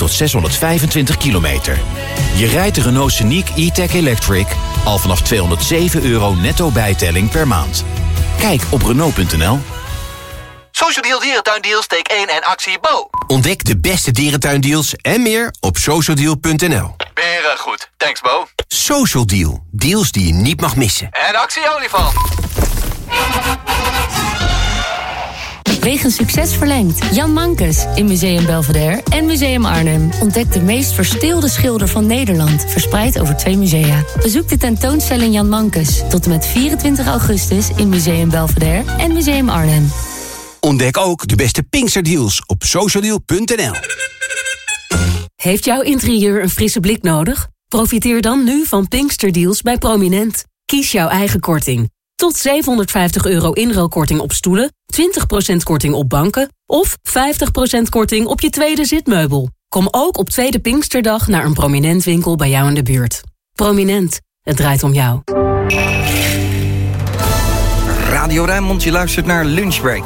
tot 625 kilometer. Je rijdt de Renault Scenic E-Tech Electric al vanaf €207 netto bijtelling per maand. Kijk op Renault.nl. Social Deal Dierentuindeals, steek 1 en actie Bo. Ontdek de beste dierentuindeals en meer op socialdeal.nl. Beren goed. Thanks Bo. Social Deal. Deals die je niet mag missen. En actie olifant. Wegen succes verlengd. Jan Mankes in Museum Belvedere en Museum Arnhem. Ontdek de meest verstilde schilder van Nederland, verspreid over 2 musea. Bezoek de tentoonstelling Jan Mankes tot en met 24 augustus in Museum Belvedere en Museum Arnhem. Ontdek ook de beste Pinksterdeals op socialdeal.nl. Heeft jouw interieur een frisse blik nodig? Profiteer dan nu van Pinksterdeals bij Prominent. Kies jouw eigen korting. Tot €750 inruilkorting op stoelen, 20% korting op banken of 50% korting op je tweede zitmeubel. Kom ook op tweede Pinksterdag naar een Prominent winkel bij jou in de buurt. Prominent, het draait om jou. Radio Rijnmond, je luistert naar Lunchbreak.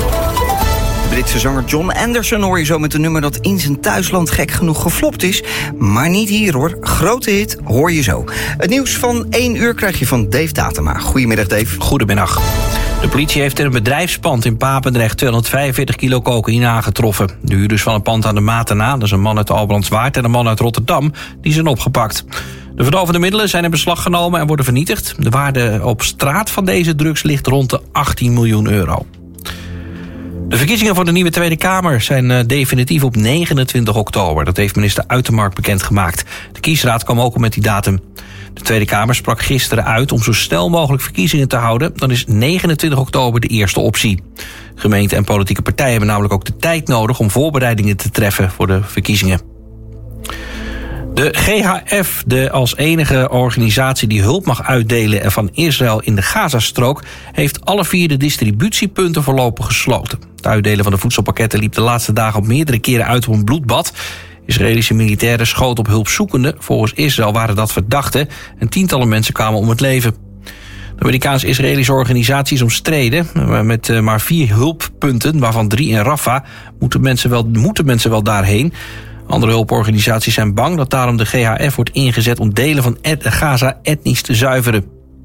De Britse zanger John Anderson hoor je zo met een nummer dat in zijn thuisland gek genoeg geflopt is. Maar niet hier hoor. Grote hit hoor je zo. Het nieuws van 1 uur krijg je van Dave Datema. Goedemiddag Dave. Goedemiddag. De politie heeft in een bedrijfspand in Papendrecht 245 kilo cocaïne aangetroffen. De huurders van het pand aan de Matena, dat is een man uit Albrandswaard en een man uit Rotterdam, die zijn opgepakt. De verdovende middelen zijn in beslag genomen en worden vernietigd. De waarde op straat van deze drugs ligt rond de €18 miljoen. De verkiezingen voor de nieuwe Tweede Kamer zijn definitief op 29 oktober. Dat heeft minister Uitermark bekendgemaakt. De kiesraad kwam ook al met die datum. De Tweede Kamer sprak gisteren uit om zo snel mogelijk verkiezingen te houden. Dan is 29 oktober de eerste optie. Gemeenten en politieke partijen hebben namelijk ook de tijd nodig om voorbereidingen te treffen voor de verkiezingen. De GHF, de als enige organisatie die hulp mag uitdelen van Israël in de Gazastrook, heeft alle 4 de distributiepunten voorlopig gesloten. Het uitdelen van de voedselpakketten liep de laatste dagen op meerdere keren uit op een bloedbad. Israëlische militairen schoten op hulpzoekenden. Volgens Israël waren dat verdachten en tientallen mensen kwamen om het leven. De Amerikaans-Israëlische organisatie is omstreden. Met maar 4 hulppunten, waarvan 3 in Rafah, moeten mensen wel daarheen. Andere hulporganisaties zijn bang dat daarom de GHF wordt ingezet om delen van Gaza etnisch te zuiveren.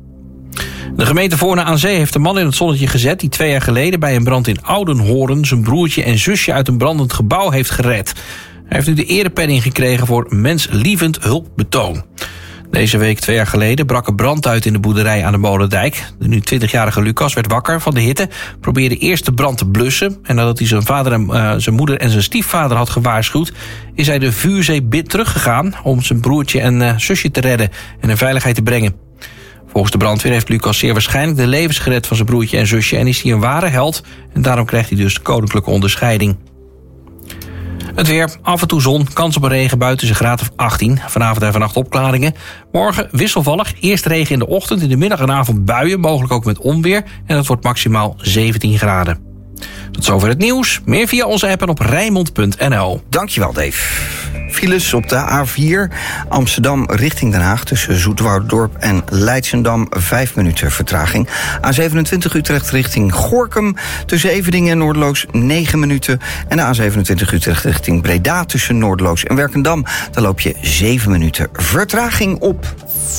De gemeente Voorne aan Zee heeft een man in het zonnetje gezet die 2 jaar geleden bij een brand in Oudenhoorn zijn broertje en zusje uit een brandend gebouw heeft gered. Hij heeft nu de erepenning gekregen voor menslievend hulpbetoon. Deze week 2 jaar geleden brak er brand uit in de boerderij aan de Molendijk. De nu 20-jarige Lucas werd wakker van de hitte, probeerde eerst de brand te blussen en nadat hij zijn moeder en zijn stiefvader had gewaarschuwd, is hij de vuurzee teruggegaan om zijn broertje en zusje te redden en in veiligheid te brengen. Volgens de brandweer heeft Lucas zeer waarschijnlijk de levens gered van zijn broertje en zusje en is hij een ware held en daarom krijgt hij dus de koninklijke onderscheiding. Het weer, af en toe zon, kans op een regen buiten is een graad of 18. Vanavond en vannacht opklaringen. Morgen wisselvallig, eerst regen in de ochtend, in de middag en avond buien, mogelijk ook met onweer. En het wordt maximaal 17 graden. Tot zover het nieuws. Meer via onze app en op Rijnmond.nl. Dankjewel Dave. Files op de A4 Amsterdam richting Den Haag tussen Zoeterwouderdorp en Leidschendam 5 minuten vertraging. A27 Utrecht richting Gorinchem tussen Everdingen en Noorderloos 9 minuten. En de A27 Utrecht richting Breda tussen Noorderloos en Werkendam. Daar loop je 7 minuten vertraging op.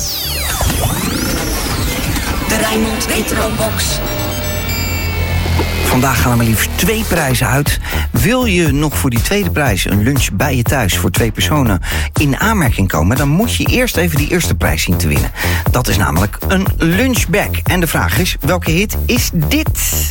De Rijnmond Retrobox. Vandaag gaan er maar liefst 2 prijzen uit. Wil je nog voor die tweede prijs een lunch bij je thuis voor 2 personen in aanmerking komen, dan moet je eerst even die eerste prijs zien te winnen. Dat is namelijk een lunchbag. En de vraag is, welke hit is dit?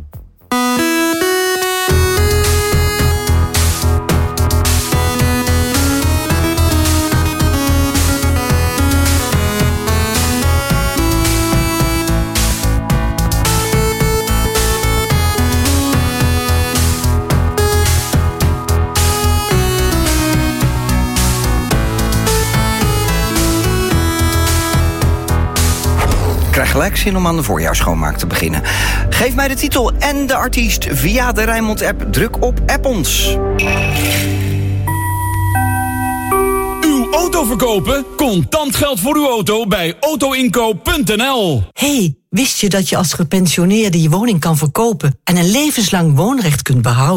Krijg gelijk zin om aan de voorjaarsschoonmaak te beginnen. Geef mij de titel en de artiest via de Rijnmond-app. Druk op App ons. Uw auto verkopen? Contant geld voor uw auto bij autoinkoop.nl. Hey, wist je dat je als gepensioneerde je woning kan verkopen en een levenslang woonrecht kunt behouden?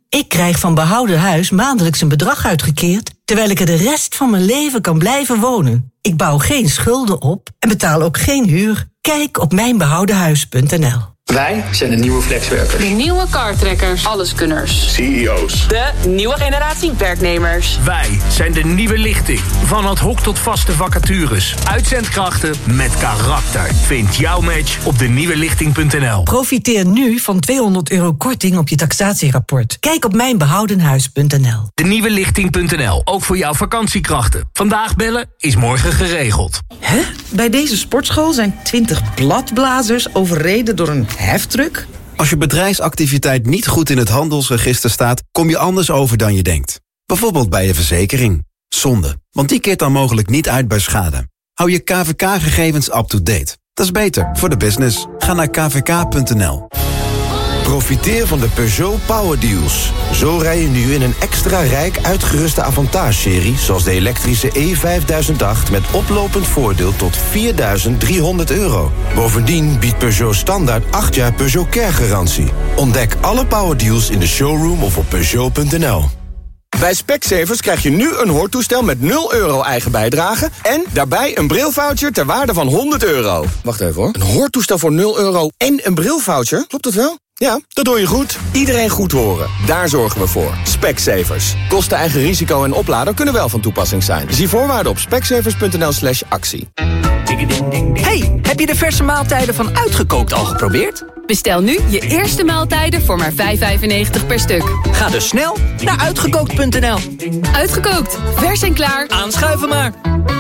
Ik krijg van behouden huis maandelijks een bedrag uitgekeerd, terwijl ik er de rest van mijn leven kan blijven wonen. Ik bouw geen schulden op en betaal ook geen huur. Kijk op mijnbehoudenhuis.nl. Wij zijn de nieuwe flexwerkers. De nieuwe kartrekkers. Alleskunners. CEO's. De nieuwe generatie werknemers. Wij zijn de nieuwe lichting. Van ad hoc tot vaste vacatures. Uitzendkrachten met karakter. Vind jouw match op denieuwelichting.nl. Profiteer nu van €200 korting op je taxatierapport. Kijk op mijnbehoudenhuis.nl. Denieuwelichting.nl. Ook voor jouw vakantiekrachten. Vandaag bellen is morgen geregeld. Hè? Bij deze sportschool zijn 20 bladblazers overreden door een heftruck? Als je bedrijfsactiviteit niet goed in het handelsregister staat, kom je anders over dan je denkt. Bijvoorbeeld bij je verzekering. Zonde, want die keert dan mogelijk niet uit bij schade. Hou je KVK-gegevens up-to-date. Dat is beter voor de business. Ga naar kvk.nl. Profiteer van de Peugeot Power Deals. Zo rij je nu in een extra rijk uitgeruste Avantage-serie... zoals de elektrische E5008 met oplopend voordeel tot €4.300. Bovendien biedt Peugeot standaard 8 jaar Peugeot Care-garantie. Ontdek alle Power Deals in de showroom of op Peugeot.nl. Bij Specsavers krijg je nu een hoortoestel met €0 eigen bijdrage... en daarbij een brilvoucher ter waarde van €100. Wacht even hoor. Een hoortoestel voor €0 en een brilvoucher? Klopt dat wel? Ja, dat doe je goed. Iedereen goed horen. Daar zorgen we voor. Specsavers. Kosten, eigen risico en oplader kunnen wel van toepassing zijn. Zie voorwaarden op specsavers.nl/actie. Hey, heb je de verse maaltijden van Uitgekookt al geprobeerd? Bestel nu je eerste maaltijden voor maar €5,95 per stuk. Ga dus snel naar uitgekookt.nl. Uitgekookt, vers en klaar. Aanschuiven maar.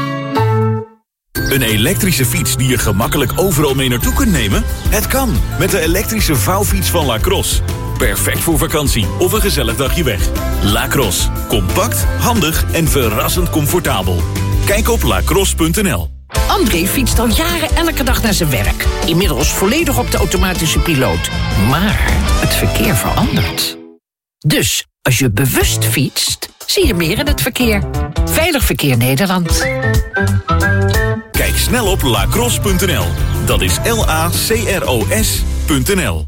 Een elektrische fiets die je gemakkelijk overal mee naartoe kunt nemen? Het kan, met de elektrische vouwfiets van Lacrosse. Perfect voor vakantie of een gezellig dagje weg. Lacrosse, compact, handig en verrassend comfortabel. Kijk op lacrosse.nl. André fietst al jaren elke dag naar zijn werk. Inmiddels volledig op de automatische piloot. Maar het verkeer verandert. Dus als je bewust fietst, zie je meer in het verkeer. Veilig Verkeer Nederland. Kijk snel op lacrosse.nl. Dat is LACROS.nl.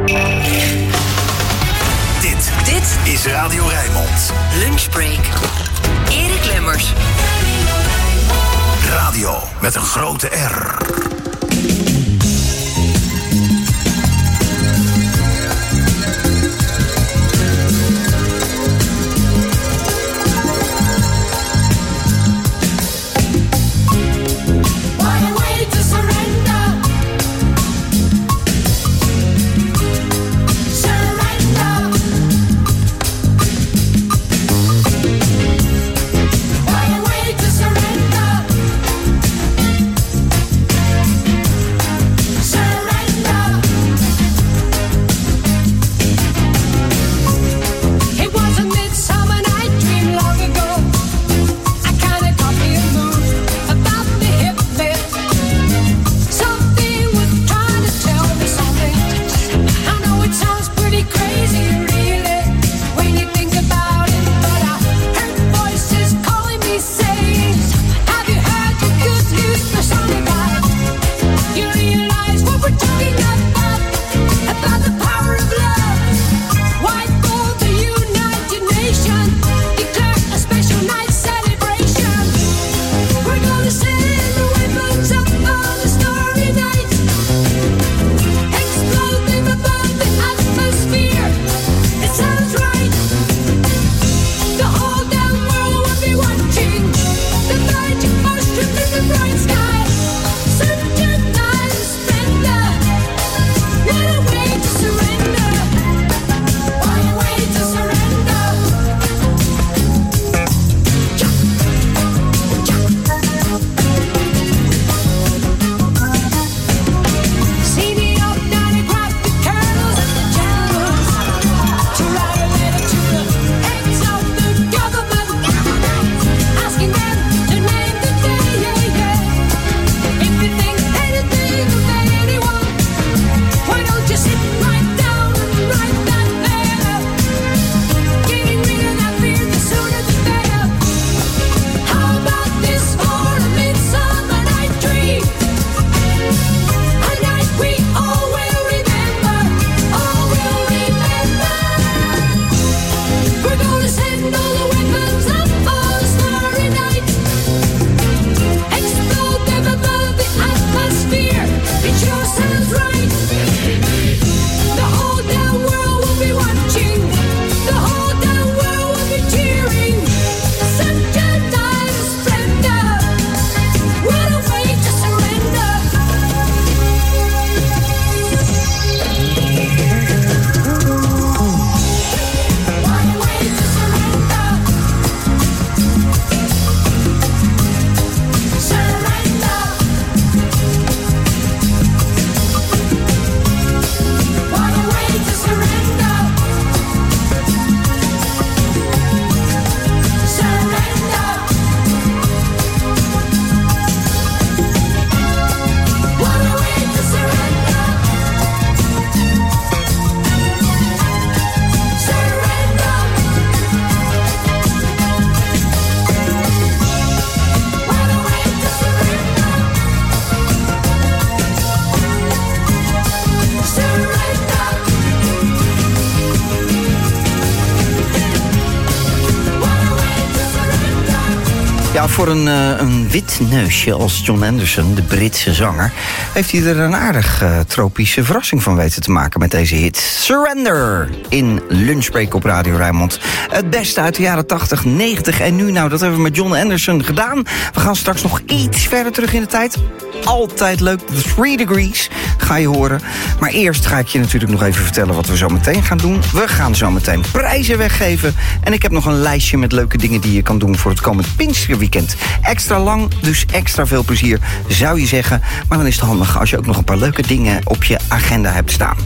Dit is Radio Rijnmond. Lunchbreak. Erik Lemmers. Radio met een grote R. Ja, voor een wit neusje als John Anderson, de Britse zanger, heeft hij er een aardig tropische verrassing van weten te maken met deze hit. Surrender in Lunchbreak op Radio Rijnmond. Het beste uit de jaren 80, 90 en nu. Nou, dat hebben we met John Anderson gedaan. We gaan straks nog iets verder terug in de tijd. Altijd leuk, The 3 Degrees ga je horen. Maar eerst ga ik je natuurlijk nog even vertellen wat we zo meteen gaan doen. We gaan zo meteen prijzen weggeven. En ik heb nog een lijstje met leuke dingen die je kan doen voor het komend Pinksterweekend. Extra lang, dus extra veel plezier, zou je zeggen. Maar dan is het handig als je ook nog een paar leuke dingen op je agenda hebt staan.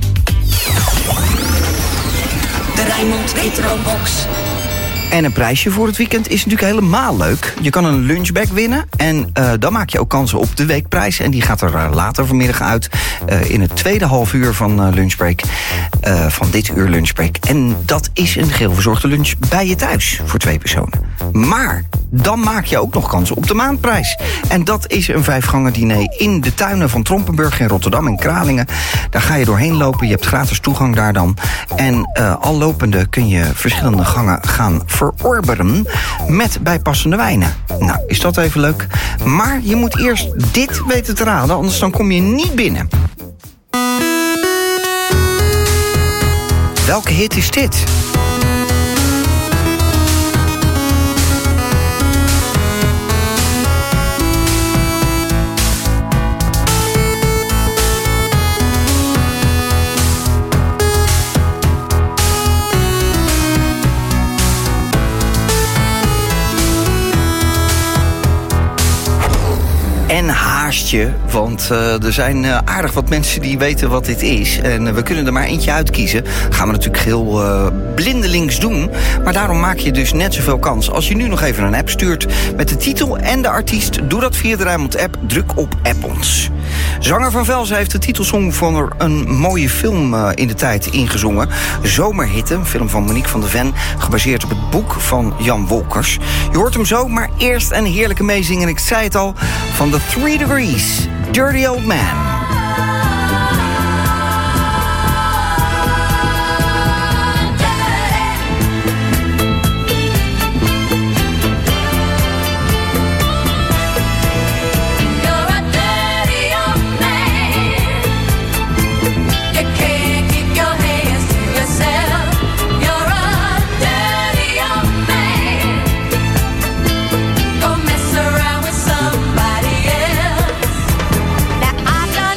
De Rijnmond Retro Box. En een prijsje voor het weekend is natuurlijk helemaal leuk. Je kan een lunchbag winnen en dan maak je ook kansen op de weekprijs. En die gaat er later vanmiddag uit in het tweede halfuur van Lunchbreak. Van dit uur Lunchbreak. En dat is een geheel verzorgde lunch bij je thuis voor 2 personen. Maar dan maak je ook nog kansen op de maandprijs. En dat is een 5-gangen diner in de tuinen van Trompenburg in Rotterdam en Kralingen. Daar ga je doorheen lopen, je hebt gratis toegang daar dan. En al lopende kun je verschillende gangen gaan verorberen met bijpassende wijnen. Nou, is dat even leuk. Maar je moet eerst dit weten te raden, anders dan kom je niet binnen. Welke hit is dit? En haast je, want er zijn aardig wat mensen die weten wat dit is. En we kunnen er maar eentje uitkiezen. Gaan we natuurlijk heel blindelings doen. Maar daarom maak je dus net zoveel kans als je nu nog even een app stuurt met de titel en de artiest. Doe dat via de Rijnmond-app. Druk op App ons. Zanger Van Velzen heeft de titelsong van een mooie film in de tijd ingezongen. Zomerhitte, een film van Monique van de Ven, gebaseerd op het boek van Jan Wolkers. Je hoort hem zo, maar eerst een heerlijke meezing. En ik zei het al, van The 3 Degrees, Dirty Old Man. Now I've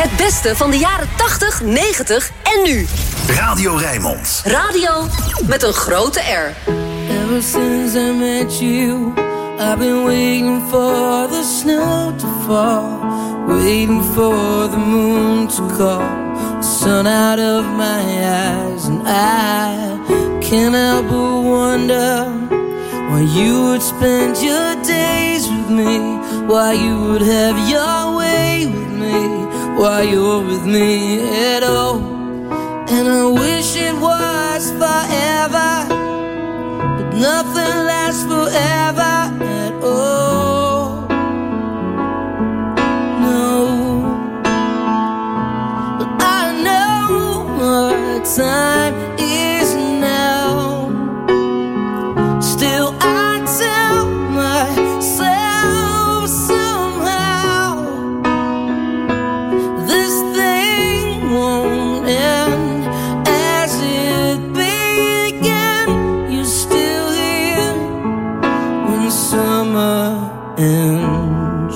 Het beste van de jaren 80, 90 en nu. Radio Rijnmond. Radio met een grote R. Ever since I met you, I've been waiting for the snow to fall, waiting for the moon to call the sun out of my eyes, and I can't help but wonder why you would spend your days with me, why you would have your way with me, why you're with me at all. And I wish it was forever, but nothing lasts forever at all. No, but I know our time is now. Still I tell myself somehow this thing won't end as it began. You're still here when summer ends.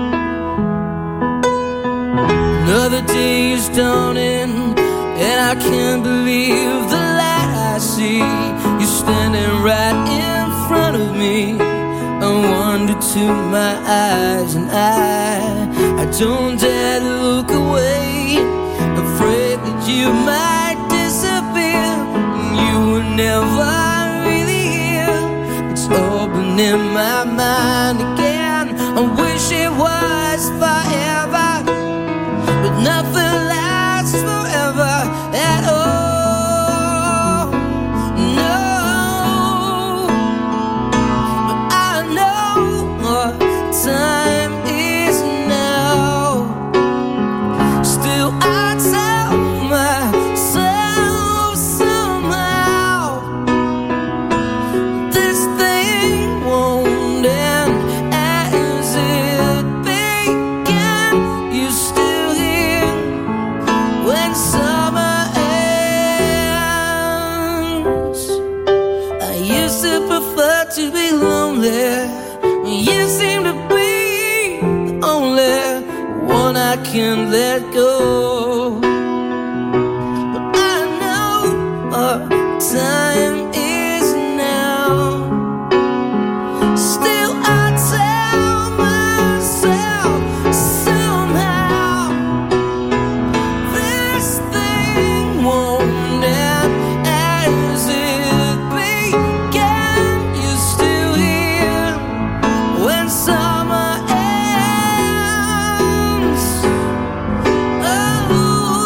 Another day is dawning, and I can't believe the light I see. You're standing right in front of me. I wonder to my eyes, and I don't dare to look away, afraid that you might disappear. You were never really here. It's all been in my mind again. I wish it was forever, but nothing lasts forever at all. No, but I know our time is now. Still I tell myself somehow this thing won't end as it began. You're still here when summer ends. I used to prefer to be lonely. You seem to be the only one I can let go. But I know our time is now. Still I tell myself somehow this thing won't end as it began. You're still here when summer ends. Oh,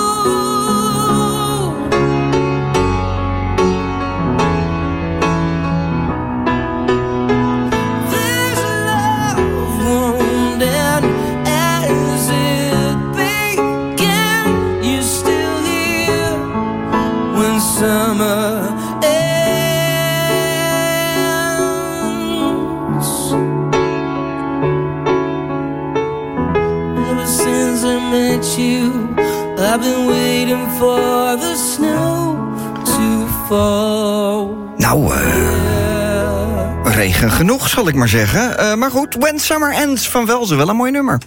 this love won't end as it began. You're still here when summer ends. Ever since I met you, I've been waiting for the snow to fall. Nou, regen genoeg, zal ik maar zeggen. Maar goed, When Summer Ends van Velzen, wel een mooi nummer.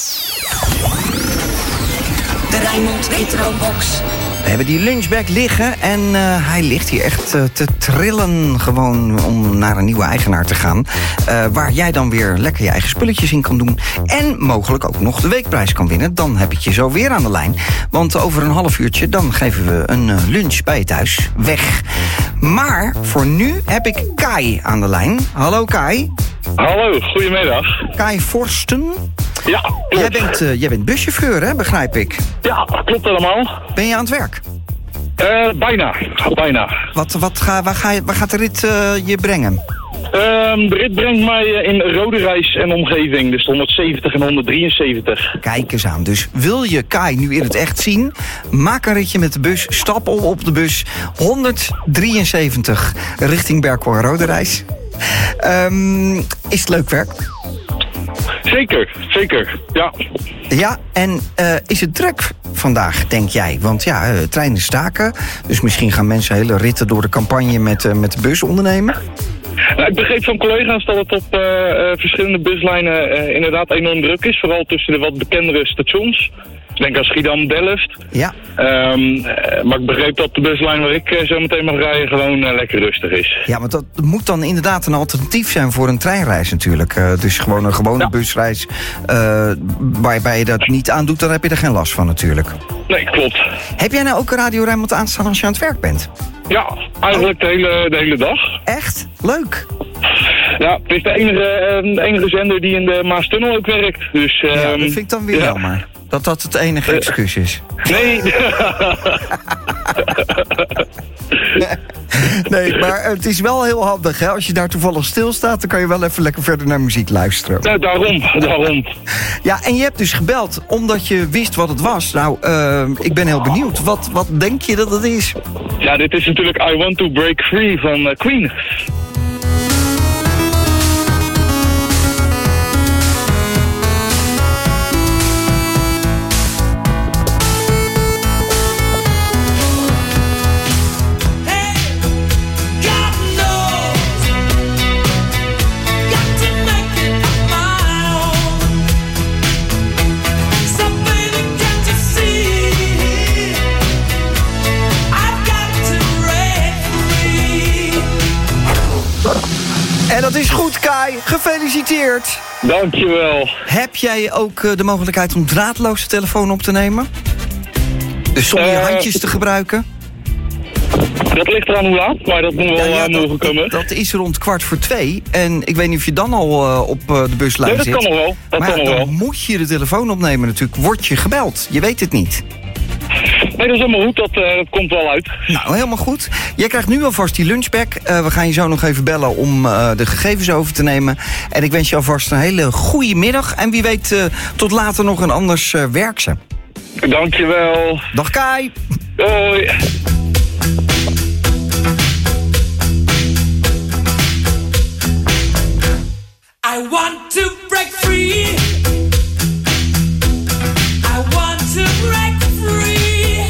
De Rijnmond Retrobox. We hebben die lunchbag liggen en hij ligt hier echt te trillen gewoon om naar een nieuwe eigenaar te gaan. Waar jij dan weer lekker je eigen spulletjes in kan doen. En mogelijk ook nog de weekprijs kan winnen. Dan heb ik je zo weer aan de lijn. Want over een half uurtje dan geven we een lunch bij je thuis weg. Maar voor nu heb ik Kai aan de lijn. Hallo Kai. Hallo, goedemiddag. Kai Forsten. Ja, klopt. Jij bent buschauffeur, hè, begrijp ik? Ja, klopt helemaal. Ben je aan het werk? Bijna. Waar gaat de rit je brengen? De rit brengt mij in Roderijs en omgeving, dus 170 en 173. Kijk eens aan. Dus wil je Kai nu in het echt zien? Maak een ritje met de bus, stap op de bus 173 richting Berkel en Roderijs. Is het leuk werk? Zeker, ja. Ja, en is het druk vandaag, denk jij? Want ja, treinen staken, dus misschien gaan mensen hele ritten door de campagne met de bus ondernemen. Nou, ik begreep van collega's dat het op verschillende buslijnen inderdaad enorm druk is. Vooral tussen de wat bekendere stations. denk aan Schiedam-Delft. Ja. Maar ik begreep dat de buslijn waar ik zo meteen mag rijden gewoon lekker rustig is. Ja, maar dat moet dan inderdaad een alternatief zijn voor een treinreis natuurlijk. Dus gewoon een gewone busreis waarbij je dat niet aandoet, dan heb je er geen last van natuurlijk. Nee, klopt. Heb jij nou ook Radio Rijnmond aanstaan als je aan het werk bent? Ja, eigenlijk de hele dag. Echt? Leuk. Ja, het is de enige zender die in de Maastunnel ook werkt. Dus, ja, dat vind ik dan weer jammer. Dat het enige excuus is. Nee. Nee, maar het is wel heel handig, hè? Als je daar toevallig stilstaat, dan kan je wel even lekker verder naar muziek luisteren. Ja, daarom. Ja, en je hebt dus gebeld omdat je wist wat het was. Nou, ik ben heel benieuwd. Wat denk je dat het is? Ja, dit is natuurlijk I Want To Break Free van Queen. En dat is goed, Kai. Gefeliciteerd. Dankjewel. Heb jij ook de mogelijkheid om draadloze telefoon op te nemen? Dus zonder je handjes te gebruiken? Dat ligt eraan hoe laat, maar dat moet wel mogen komen. Dat is rond 2:15. En ik weet niet of je dan al op de buslijn zit. Nee, dat kan nog wel. Maar dan moet je de telefoon opnemen natuurlijk. Word je gebeld? Je weet het niet. Nee, dat is helemaal goed. Dat komt wel uit. Nou, helemaal goed. Jij krijgt nu alvast die lunchbag. We gaan je zo nog even bellen om de gegevens over te nemen. En ik wens je alvast een hele goede middag. En wie weet tot later nog een anders werk ze. Dankjewel. Dag Kai. Hoi. I want to break free. I want to break free.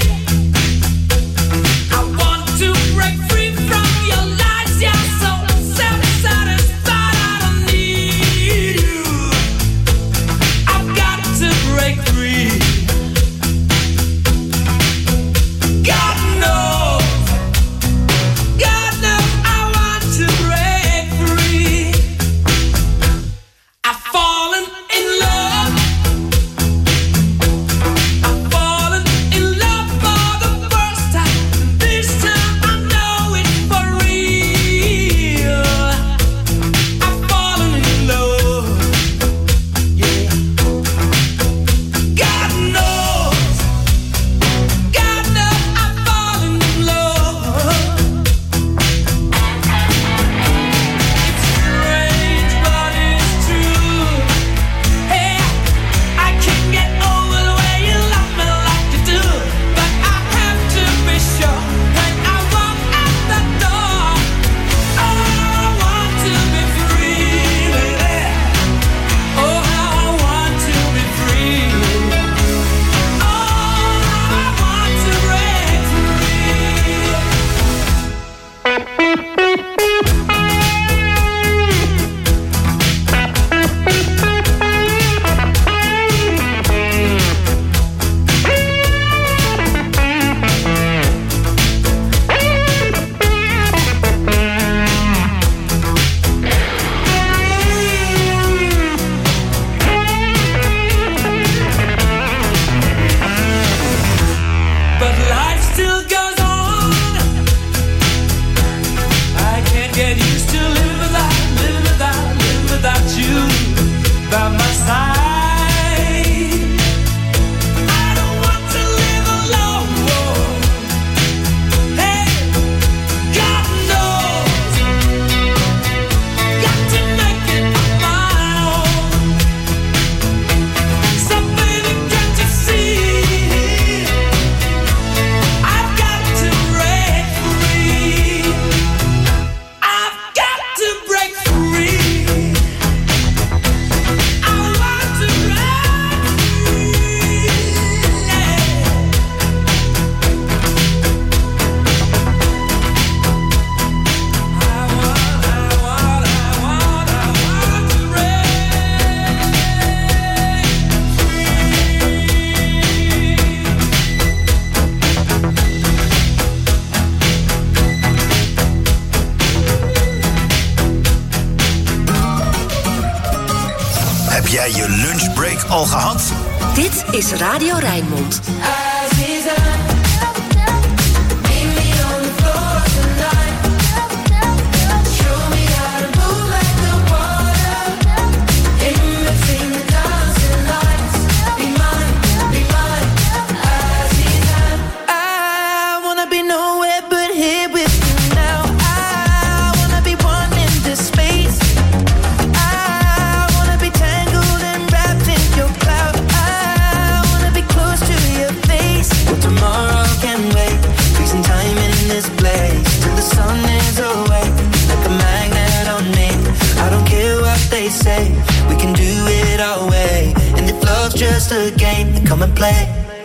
I want to break free from your lies. You're so self-satisfied. I don't need you. I've got to break free. God knows I want to break free. I've fallen in jij je lunchbreak al gehad? Dit is Radio Rijnmond. Say we can do it our way, and if love's just a game, then come and play.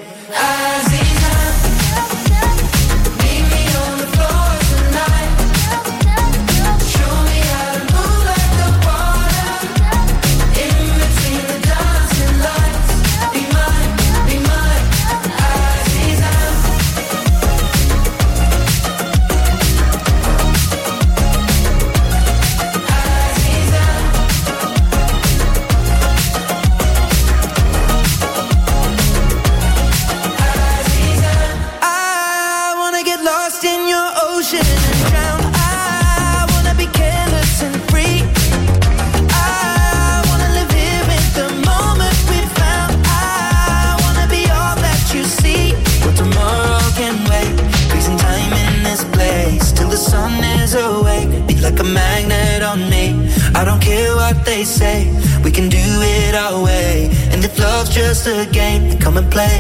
They say we can do it our way, and if love's just a game, then come and play.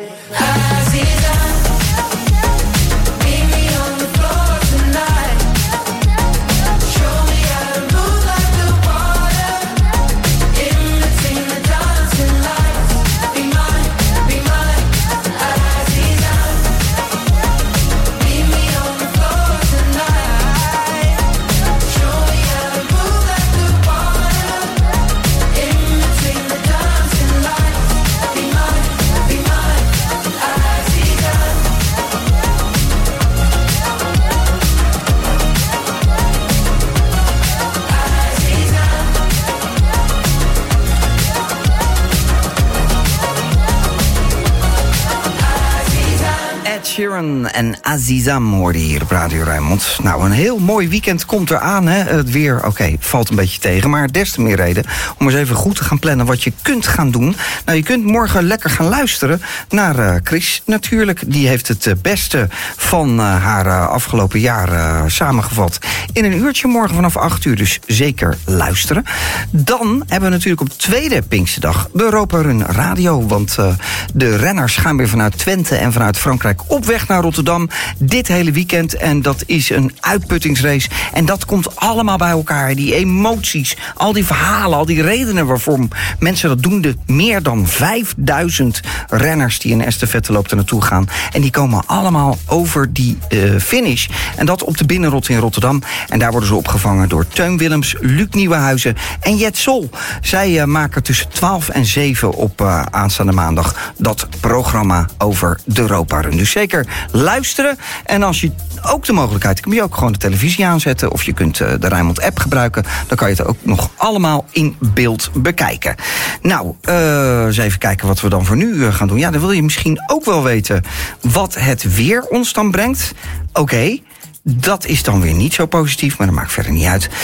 Sheeran en Azizam hoorde hier op Radio Rijnmond. Nou, een heel mooi weekend komt eraan. Hè? Het weer, valt een beetje tegen. Maar des te meer reden om eens even goed te gaan plannen wat je kunt gaan doen. Nou, je kunt morgen lekker gaan luisteren naar Chris natuurlijk. Die heeft het beste van haar afgelopen jaar samengevat in een uurtje morgen vanaf 8 uur. Dus zeker luisteren. Dan hebben we natuurlijk op de tweede Pinksterdag de Europa Run Radio. Want de renners gaan weer vanuit Twente en vanuit Frankrijk op weg naar Rotterdam dit hele weekend. En dat is een uitputtingsrace. En dat komt allemaal bij elkaar. Die emoties, al die verhalen, al die redenen waarvoor mensen dat doen. De meer dan 5000 renners die in de estafetteloop er naartoe gaan. En die komen allemaal over die finish. En dat op de Binnenrot in Rotterdam. En daar worden ze opgevangen door Teun Willems, Luc Nieuwenhuizen en Jet Sol. Zij maken tussen 12 en 7 op aanstaande maandag dat programma over de Europa Run. Dus zeker luisteren. En als je ook de mogelijkheid, kun je ook gewoon de televisie aanzetten of je kunt de Rijnmond app gebruiken. Dan kan je het ook nog allemaal in beeld bekijken. Nou, eens even kijken wat we dan voor nu gaan doen. Ja, dan wil je misschien ook wel weten wat het weer ons dan brengt. Oké. Dat is dan weer niet zo positief, maar dat maakt verder niet uit.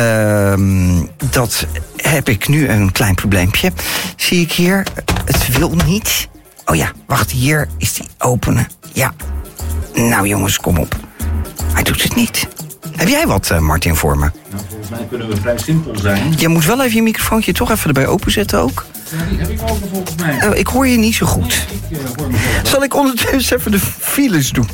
Dat heb ik nu een klein probleempje. Zie ik hier, het wil niet. Oh ja, wacht, hier is die openen. Ja, nou jongens, kom op. Hij doet het niet. Heb jij wat, Martin, voor me? Nou, volgens mij kunnen we vrij simpel zijn. Je moet wel even je microfoontje toch even erbij openzetten ook. Ja, die heb ik ook volgens mij. Ik hoor je niet zo goed. Nee, ik hoor mezelf. Zal ik ondertussen even de files doen?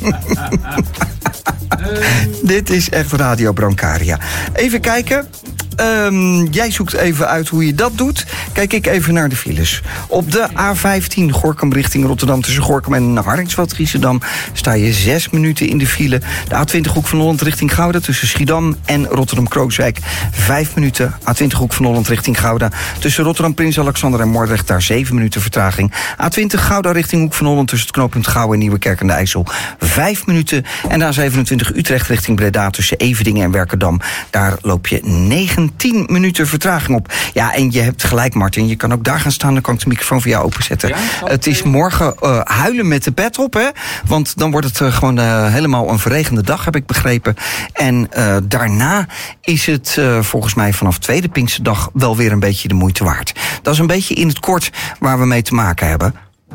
Dit is echt Radio Brancaria. Even kijken. Jij zoekt even uit hoe je dat doet. Kijk ik even naar de files. Op de A15 Gorinchem richting Rotterdam tussen Gorinchem en Hardingsveld-Giessendam sta je 6 minuten in de file. De A20 Hoek van Holland richting Gouda tussen Schiedam en Rotterdam-Krooswijk 5 minuten. A20 Hoek van Holland richting Gouda tussen Rotterdam, Prins Alexander en Moordrecht daar 7 minuten vertraging. A20 Gouda richting Hoek van Holland tussen het knooppunt Gouwen en Nieuwekerk en de IJssel 5 minuten. En de A27 Utrecht richting Breda tussen Everdingen en Werkendam. Daar loop je 19 een 10 minuten vertraging op. Ja, en je hebt gelijk, Martin. Je kan ook daar gaan staan, dan kan ik de microfoon voor jou openzetten. Ja, het is morgen huilen met de pet op, hè? Want dan wordt het gewoon helemaal een verregende dag, heb ik begrepen. En daarna is het volgens mij vanaf tweede Pinksterdag wel weer een beetje de moeite waard. Dat is een beetje in het kort waar we mee te maken hebben.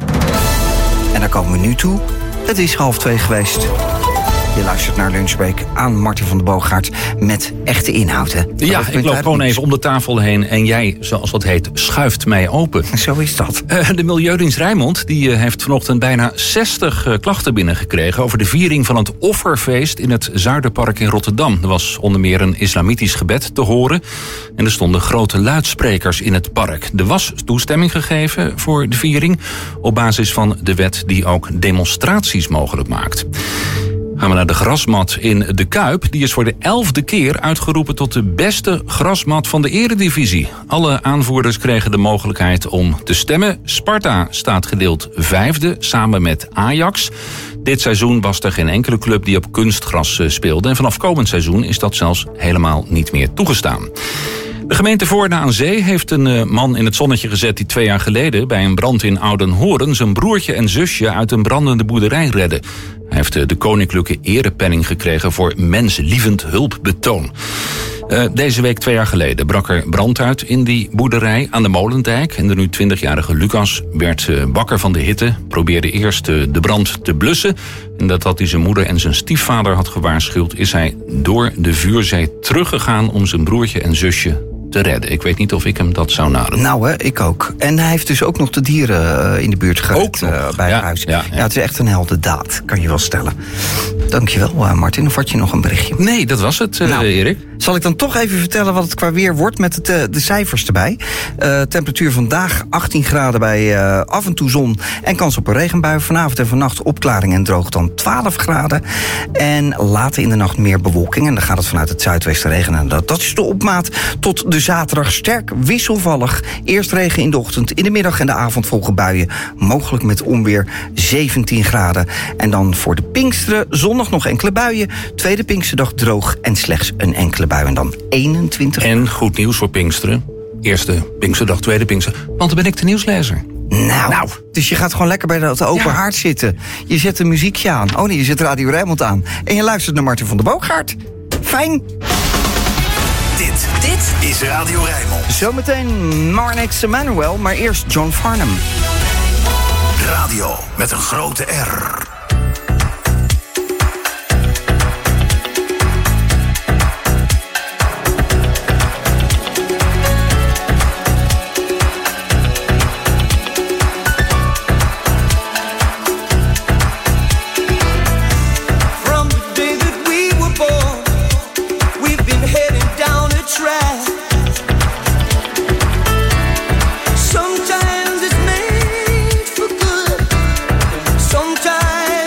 En daar komen we nu toe. Het is 1:30 geweest. Je luistert naar Lunchbreak aan Martin van den Boogaard met echte inhoud. Hè? Ja, ik loop gewoon even om de tafel heen en jij, zoals dat heet, schuift mij open. Zo is dat. De Milieudienst Rijnmond die heeft vanochtend bijna 60 klachten binnengekregen over de viering van het offerfeest in het Zuiderpark in Rotterdam. Er was onder meer een islamitisch gebed te horen en er stonden grote luidsprekers in het park. Er was toestemming gegeven voor de viering op basis van de wet die ook demonstraties mogelijk maakt. Gaan we naar de grasmat in De Kuip. Die is voor de 11e keer uitgeroepen tot de beste grasmat van de eredivisie. Alle aanvoerders kregen de mogelijkheid om te stemmen. Sparta staat gedeeld 5e, samen met Ajax. Dit seizoen was er geen enkele club die op kunstgras speelde. En vanaf komend seizoen is dat zelfs helemaal niet meer toegestaan. De gemeente Voorne aan Zee heeft een man in het zonnetje gezet die 2 jaar geleden bij een brand in Oudenhoorn zijn broertje en zusje uit een brandende boerderij redde. Hij heeft de koninklijke erepenning gekregen voor menslievend hulpbetoon. Deze week 2 jaar geleden brak er brand uit in die boerderij aan de Molendijk. En de nu 20-jarige Lucas werd wakker van de hitte, probeerde eerst de brand te blussen. En dat hij zijn moeder en zijn stiefvader had gewaarschuwd, is hij door de vuurzee teruggegaan om zijn broertje en zusje te redden. Ik weet niet of ik hem dat zou nadoen. Nou, ik ook. En hij heeft dus ook nog de dieren in de buurt gered bij het huis. Ja, het is echt een heldendaad, kan je wel stellen. Dankjewel, Martin. Of had je nog een berichtje? Nee, dat was het, Erik. Zal ik dan toch even vertellen wat het qua weer wordt met de cijfers erbij. Temperatuur vandaag 18 graden bij af en toe zon en kans op een regenbui. Vanavond en vannacht opklaring en droog dan 12 graden. En later in de nacht meer bewolking. En dan gaat het vanuit het zuidwesten regenen. En dat is de opmaat tot de zaterdag sterk wisselvallig. Eerst regen in de ochtend, in de middag en de avond volgen buien. Mogelijk met onweer 17 graden. En dan voor de Pinksteren zondag nog enkele buien. Tweede Pinksterdag droog en slechts een enkele bui. En dan 21. En goed nieuws voor Pinksteren. Eerste Pinksterdag, tweede Pinkster. Want dan ben ik de nieuwslezer. Nou, dus je gaat gewoon lekker bij dat open haard zitten. Je zet een muziekje aan. Oh nee, je zet Radio Rijnmond aan. En je luistert naar Martin van den Boogaard. Fijn. Dit is Radio Rijnmond. Zometeen Marnix Emmanuel, maar eerst John Farnham. Radio met een grote R. Sometimes it's made for good, sometimes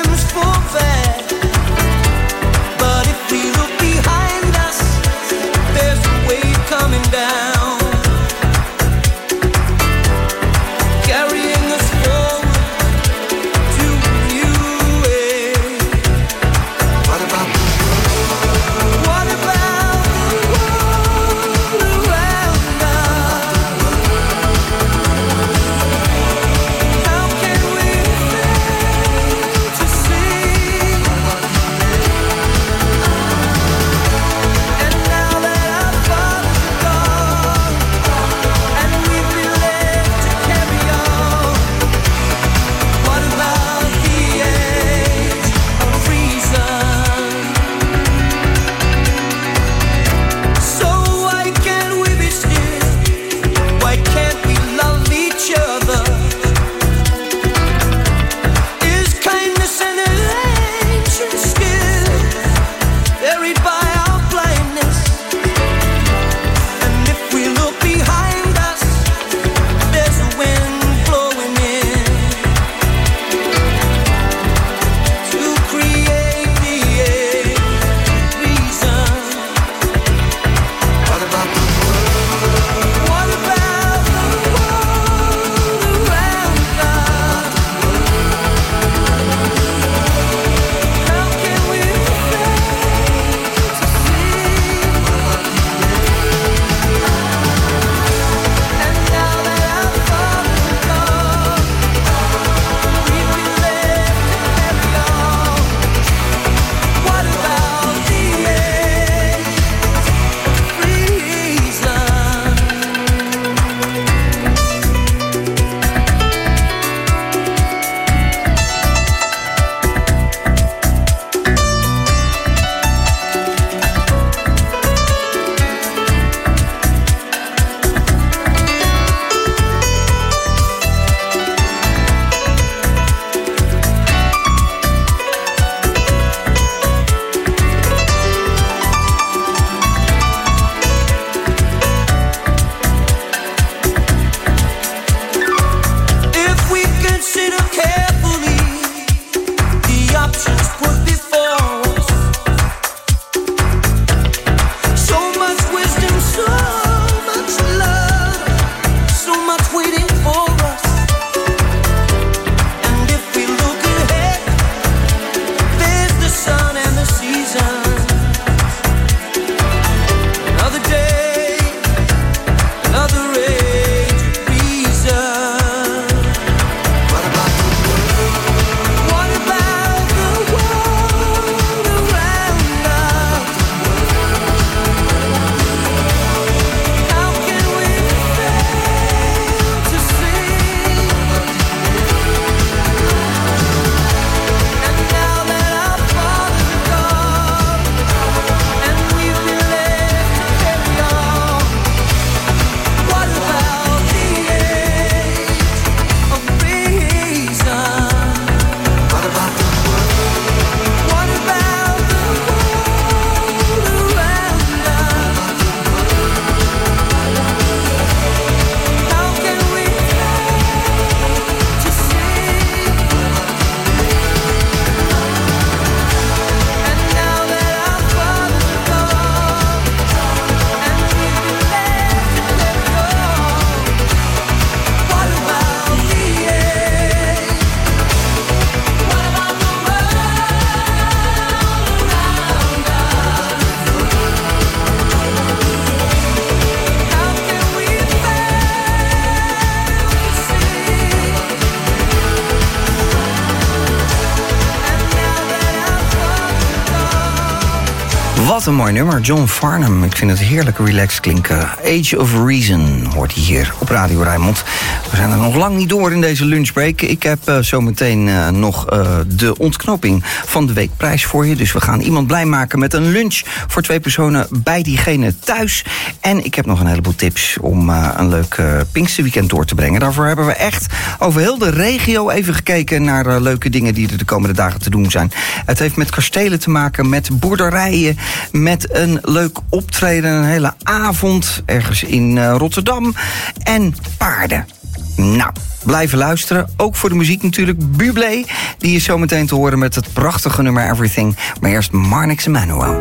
Wat een mooi nummer, John Farnham. Ik vind het heerlijk relaxed klinken. Age of Reason hoort hij hier op Radio Rijnmond. We zijn er nog lang niet door in deze lunchbreak. Ik heb zometeen nog de ontknoping van de weekprijs voor je. Dus we gaan iemand blij maken met een lunch voor 2 personen bij diegene thuis. En ik heb nog een heleboel tips om een leuk Pinksterweekend door te brengen. Daarvoor hebben we echt over heel de regio even gekeken naar leuke dingen die er de komende dagen te doen zijn. Het heeft met kastelen te maken, met boerderijen, met een leuk optreden, een hele avond ergens in Rotterdam en paarden. Nou, blijven luisteren. Ook voor de muziek natuurlijk. Bublé, die is zo meteen te horen met het prachtige nummer Everything. Maar eerst Marnix Emmanuel.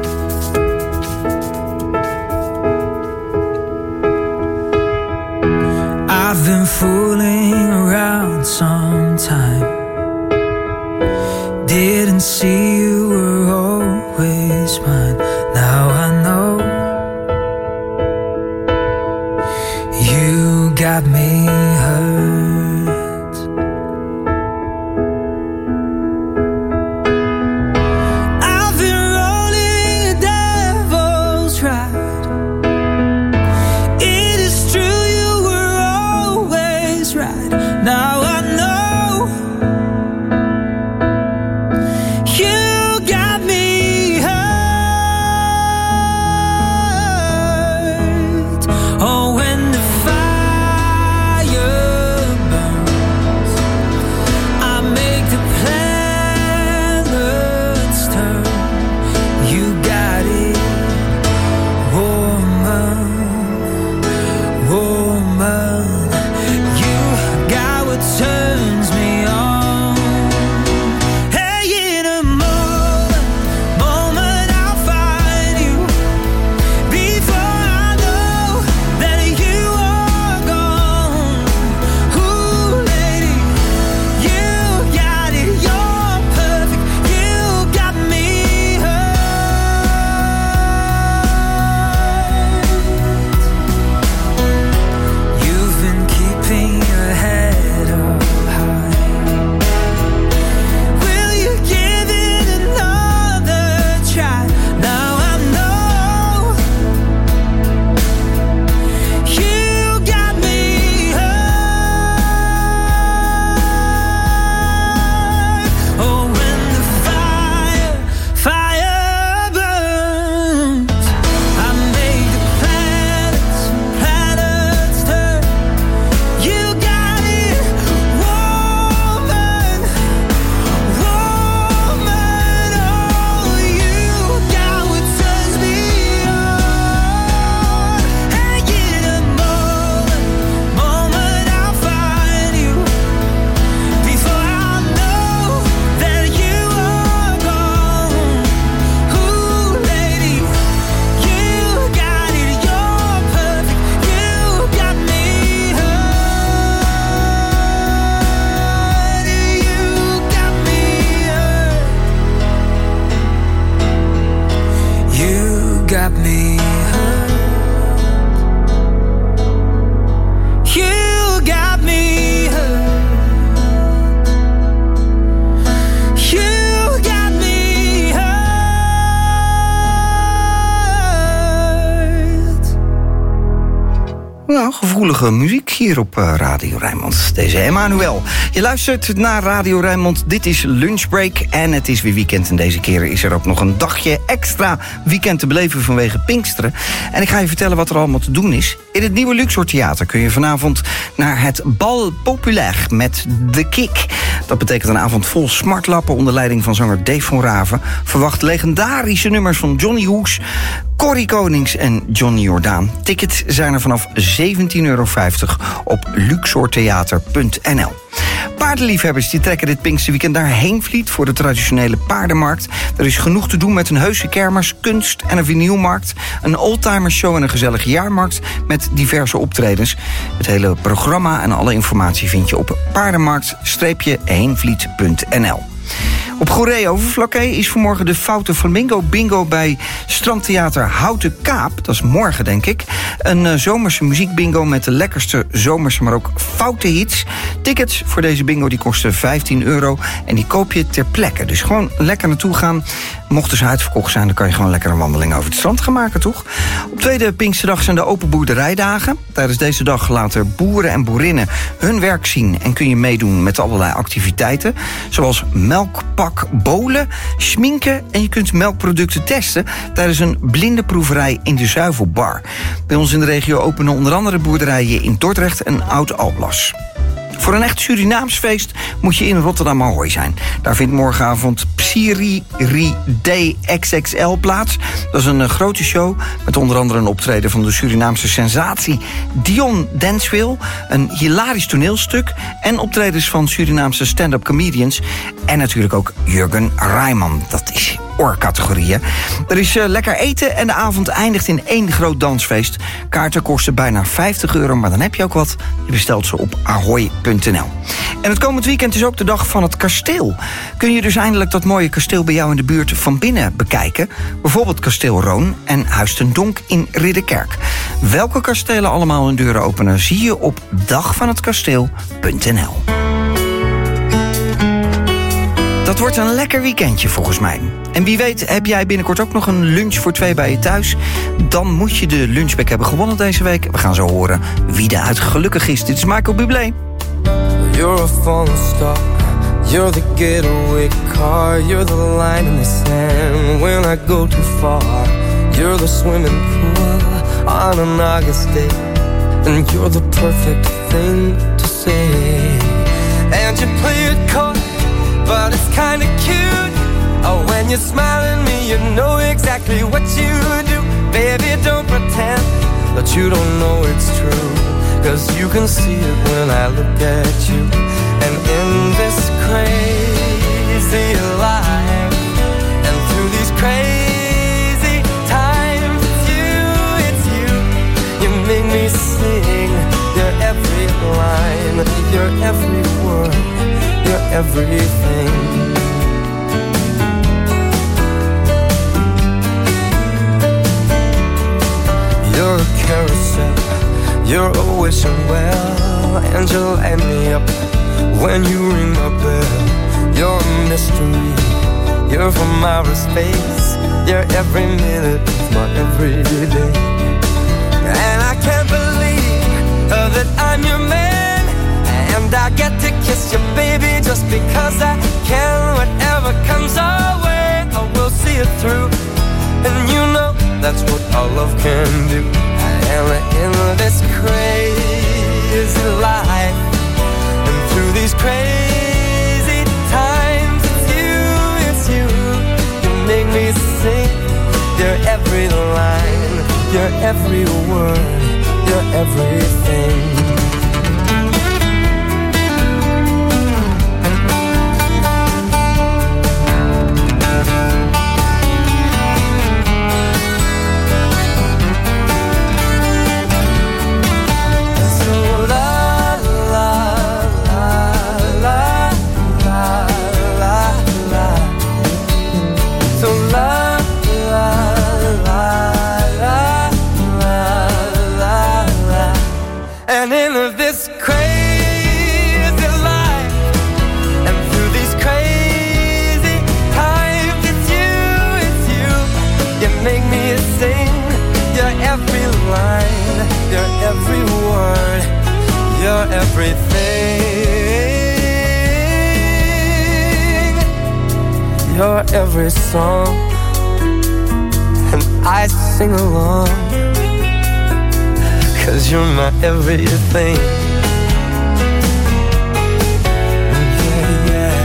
I've been fooling around sometime. Didn't see you were always mine. Now I know you got me hurt. I've been rolling a devil's ride. It is true you were always right. Now I know you got me hurt. Oh, when the fire burns, I make the planets turn. You got it, woman, woman. You got what turns me on. Hey, in a moment I'll find you. Before I know that you are gone. Ooh, lady, you got it, you're perfect. You got me hurt. You've been keeping your head up high. Will you give it another try? Now I know you got me hurt. Oh, when the fire burns, I make the planets turn. You got it, woman, woman. Oh, you got what turns me on. Hey, in a moment I'll find you. Before I know that you are gone. Ooh, lady, you got it, you're perfect. You got me hurt. You got me hurt. You got me hurt. You got me hurt. You got me hurt. Nou, gevoelige muziek hier op Radio Rijnmond. Deze Emmanuel. Je luistert naar Radio Rijnmond. Dit is Lunchbreak en het is weer weekend. En deze keer is er ook nog een dagje extra weekend te beleven vanwege Pinksteren. En ik ga je vertellen wat er allemaal te doen is. In het nieuwe Luxor Theater kun je vanavond naar het Bal Populair met The Kick. Dat betekent een avond vol smartlappen onder leiding van zanger Dave van Raven. Verwacht legendarische nummers van Johnny Hoes, Corrie Konings en Johnny Jordaan. Tickets zijn er vanaf €17,50 op luxortheater.nl. Paardenliefhebbers die trekken dit Pinksterweekend naar Heenvliet voor de traditionele paardenmarkt. Er is genoeg te doen met een heuse kermis, kunst en een vinylmarkt, een oldtimershow en een gezellige jaarmarkt met diverse optredens. Het hele programma en alle informatie vind je op paardenmarkt-heenvliet.nl. Op Goeree Overflakkee is vanmorgen de Foute Flamingo Bingo bij Strandtheater Houten Kaap. Dat is morgen, denk ik. Een zomerse muziekbingo met de lekkerste zomerse, maar ook foute hits. Tickets voor deze bingo die kosten €15 en die koop je ter plekke. Dus gewoon lekker naartoe gaan. Mochten ze uitverkocht zijn, dan kan je gewoon lekker een wandeling over het strand gaan maken, toch? Op tweede Pinksterdag zijn de open boerderijdagen. Tijdens deze dag laten boeren en boerinnen hun werk zien en kun je meedoen met allerlei activiteiten. Zoals melkpak bolen, schminken en je kunt melkproducten testen tijdens een blinde proeverij in de Zuivelbar. Bij ons in de regio openen onder andere boerderijen in Dordrecht en Oud-Alblas. Voor een echt Surinaams feest moet je in Rotterdam Ahoy zijn. Daar vindt morgenavond Psiri Day XXL plaats. Dat is een grote show met onder andere een optreden van de Surinaamse sensatie Dion Denswil, een hilarisch toneelstuk en optredens van Surinaamse stand-up comedians en natuurlijk ook Jurgen Rijman. Dat is oorcategorieën. Er is lekker eten en de avond eindigt in één groot dansfeest. Kaarten kosten bijna €50, maar dan heb je ook wat. Je bestelt ze op ahoy.nl. En het komend weekend is ook de dag van het kasteel. Kun je dus eindelijk dat mooie kasteel bij jou in de buurt van binnen bekijken. Bijvoorbeeld kasteel Roon en Huis ten Donk in Ridderkerk. Welke kastelen allemaal hun deuren openen zie je op dagvanhetkasteel.nl. Dat wordt een lekker weekendje volgens mij. En wie weet heb jij binnenkort ook nog een lunch voor 2 bij je thuis. Dan moet je de lunchback hebben gewonnen deze week. We gaan zo horen wie eruit gelukkig is. Dit is Michael Bublé. You're a falling star. You're the getaway car. You're the line in the sand when I go too far. You're the swimming pool on an August day. And you're the perfect thing to say. And you play it coy, but it's kinda cute. Oh, when you smile at me, you know exactly what you do. Baby, don't pretend that you don't know it's true. 'Cause you can see it when I look at you. And in this crazy life, and through these crazy times, it's you. You make me sing your every line, your every word, your everything. You're a carousel, you're always well, and you light me up when you ring my bell. You're a mystery, you're from outer space. You're every minute of my everyday. And I can't believe that I'm your man, and I get to kiss you, baby, just because I can. Whatever comes our way, I will see it through. And you know that's what our love can do. And in this crazy life, and through these crazy times, it's you. You make me sing your every line, your every word, your everything. And in this crazy life, and through these crazy times, it's you. You make me sing your every line, your every word, your everything, your every song, and I sing along. 'Cause you're my everything. Yeah, yeah.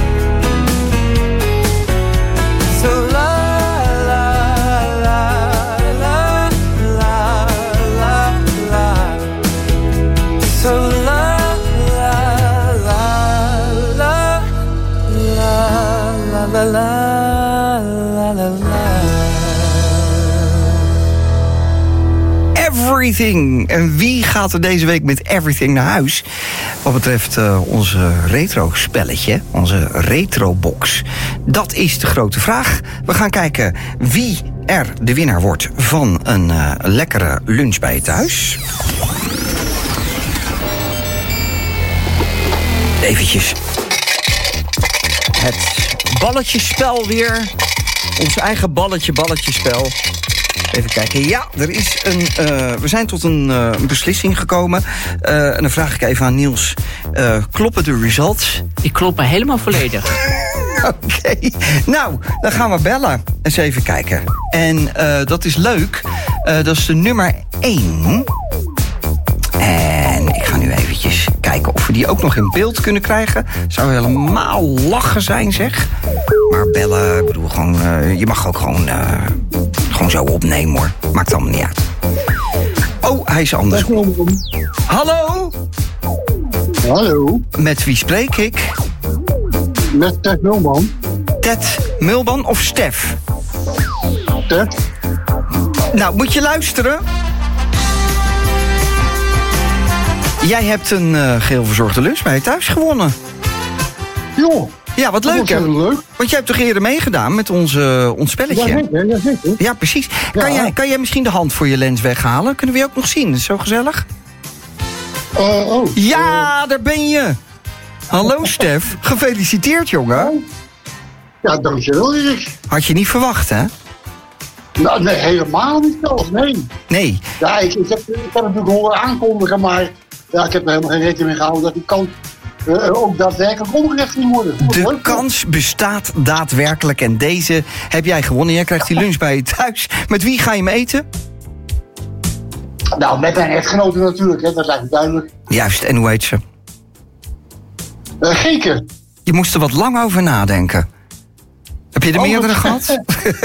So la la la la la la la. So la la la la la la la la la la. Everything. En wie gaat er deze week met Everything naar huis? Wat betreft onze retro-spelletje, onze retro-box. Dat is de grote vraag. We gaan kijken wie er de winnaar wordt van een lekkere lunch bij je thuis. Eventjes het balletjespel weer. Ons eigen balletjespel. Even kijken. Ja, er is we zijn tot een beslissing gekomen. En dan vraag ik even aan Niels. Kloppen de results? Die kloppen helemaal volledig. Oké. Nou, dan gaan we bellen. Eens even kijken. En dat is leuk. Dat is de nummer 1. En ik ga nu eventjes kijken of we die ook nog in beeld kunnen krijgen. Zou helemaal lachen zijn, zeg. Maar bellen, ik bedoel, gewoon, je mag ook gewoon zo opnemen, hoor. Maakt allemaal niet uit. Oh, hij is anders. Hallo? Hallo. Met wie spreek ik? Met Ted Mulban. Ted Mulban of Stef? Ted. Nou, moet je luisteren. Jij hebt een geheel verzorgde lunch bij je thuis gewonnen. Joh. Ja, wat leuk, hè? Leuk. Want jij hebt toch eerder meegedaan met ons spelletje? Ja, zeker. Ja, precies. Ja. Kan jij misschien de hand voor je lens weghalen? Kunnen we je ook nog zien? Dat is zo gezellig. Ja, daar ben je. Hallo, Stef. Gefeliciteerd, jongen. Ja, dankjewel, Erik. Had je niet verwacht, hè? Nou, nee, helemaal niet zelfs, nee. Nee. Ja, ik heb natuurlijk horen aankondigen, maar ja, ik heb er helemaal geen rekening mee gehouden dat die kan ook daadwerkelijk omgerecht ging worden. De kans bestaat daadwerkelijk en deze heb jij gewonnen. Jij krijgt die lunch bij je thuis. Met wie ga je hem eten? Nou, met mijn echtgenoten natuurlijk, hè, dat lijkt me duidelijk. Juist, en hoe heet ze? Geke. Je moest er wat lang over nadenken. Heb je er meerdere gehad?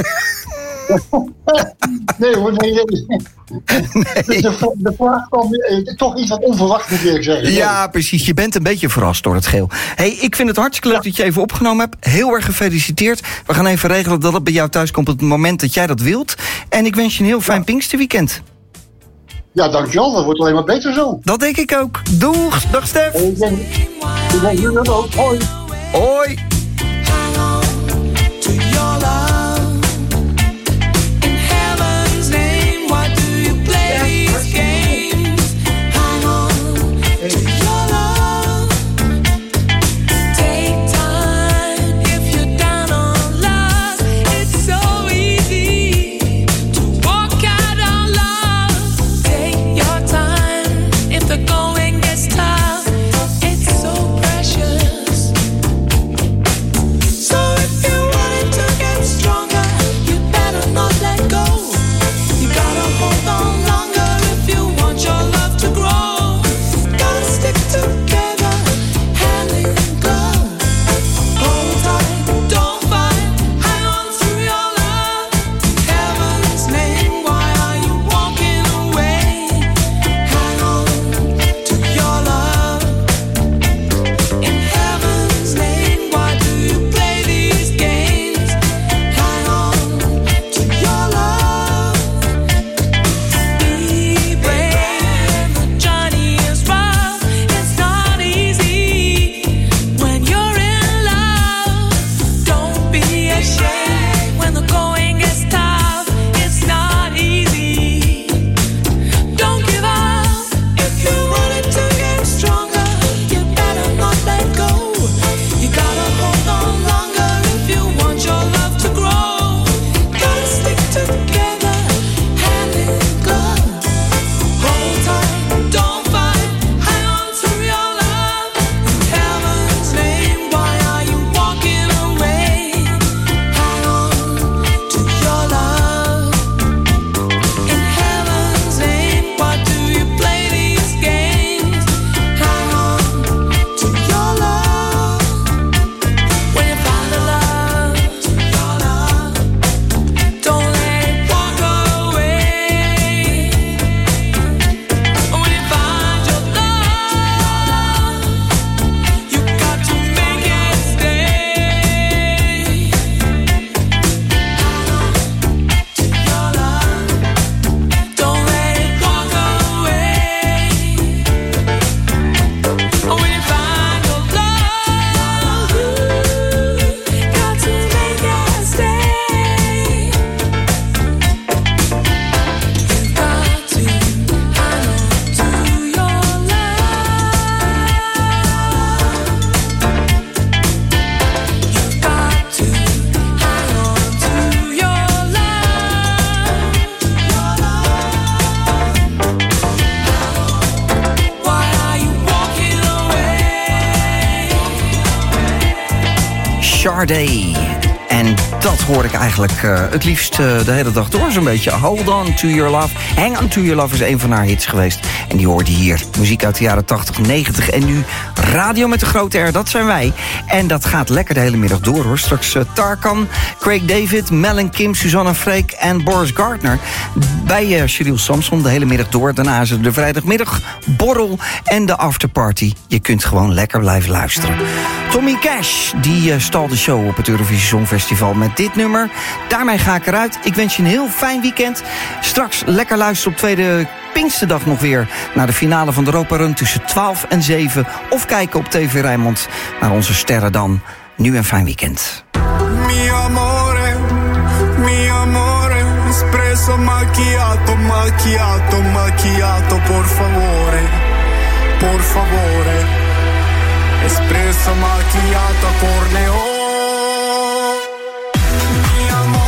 Nee hoor, nee. De vraag kwam toch iets wat onverwacht, moet ik zeggen. Ja, precies. Je bent een beetje verrast door het geheel. Hey, ik vind het hartstikke leuk dat je even opgenomen hebt. Heel erg gefeliciteerd. We gaan even regelen dat het bij jou thuis komt op het moment dat jij dat wilt. En ik wens je een heel fijn Pinksterweekend. Ja, dankjewel. Dat wordt alleen maar beter zo. Dat denk ik ook. Doeg. Dag Stef. Ik denk jullie ook. Hoi. Hoi. Sade. En dat hoor ik eigenlijk het liefst de hele dag door zo'n beetje. Hold on to your love. Hang on to your love is een van haar hits geweest. En die hoorde hier. Muziek uit de jaren 80, 90 en nu radio met de grote R. Dat zijn wij. En dat gaat lekker de hele middag door hoor. Straks Tarkan, Craig David, Mel en Kim, Susanna Freek en Boris Gardner. Bij Sheryl Samson de hele middag door. Daarna is er de vrijdagmiddag borrel en de afterparty. Je kunt gewoon lekker blijven luisteren. Tommy Cash, die stal de show op het Eurovisie Songfestival met dit nummer. Daarmee ga ik eruit. Ik wens je een heel fijn weekend. Straks lekker luisteren op tweede Pinksterdag nog weer naar de finale van de Europa Run tussen 12 en 7. Of kijken op TV Rijnmond naar onze sterren dan. Nu een fijn weekend. Mi amore, espresso macchiato, macchiato, macchiato, por favore, por favore. Espresso macchiato, corneo. Mi